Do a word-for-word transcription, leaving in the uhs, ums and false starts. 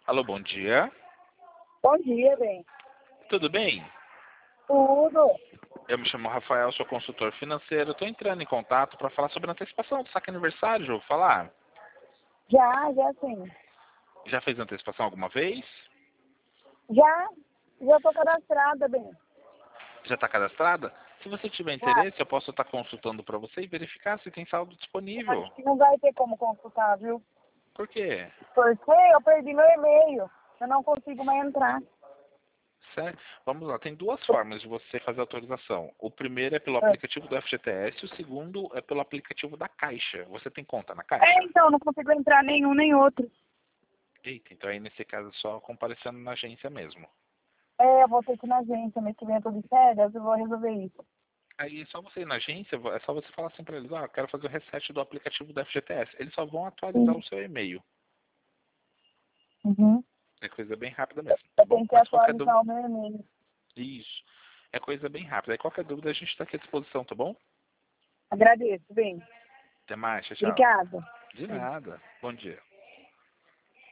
Alô, bom dia. Bom dia, bem. Tudo bem? Tudo. Eu me chamo Rafael, sou consultor financeiro. Estou entrando em contato para falar sobre a antecipação do saque aniversário, já vou falar. Já, já sim. Já fez antecipação alguma vez? Já, já tô cadastrada, bem. Já está cadastrada? Se você tiver interesse, eu posso estar consultando para você e verificar se tem saldo disponível. Acho que não vai ter como consultar, viu? Por quê? Porque eu perdi meu e-mail. Eu não consigo mais entrar. Sério? Vamos lá, tem duas formas de você fazer a autorização. O primeiro é pelo É, aplicativo do F G T S, o segundo é pelo aplicativo da Caixa. Você tem conta na É, Caixa? então, não consigo entrar nenhum nem outro. Eita, então aí nesse caso é só comparecendo na agência mesmo. É, eu vou ter que ir na agência, mês que vem eu tô de férias, eu vou resolver isso. Aí é só você ir na agência, é só você falar assim pra eles, ah, eu quero fazer o reset do aplicativo do F G T S. Eles só vão atualizar Sim. o seu e-mail. Uhum. É coisa bem rápida mesmo, tá Eu bom? tenho que Mas qualquer dúvida... atualizar o meu e-mail. Isso. É coisa bem rápida. Aí qualquer dúvida a gente está aqui à disposição, tá bom? Agradeço, bem. Até mais, tchau, tchau. Obrigada. De nada. Bom dia.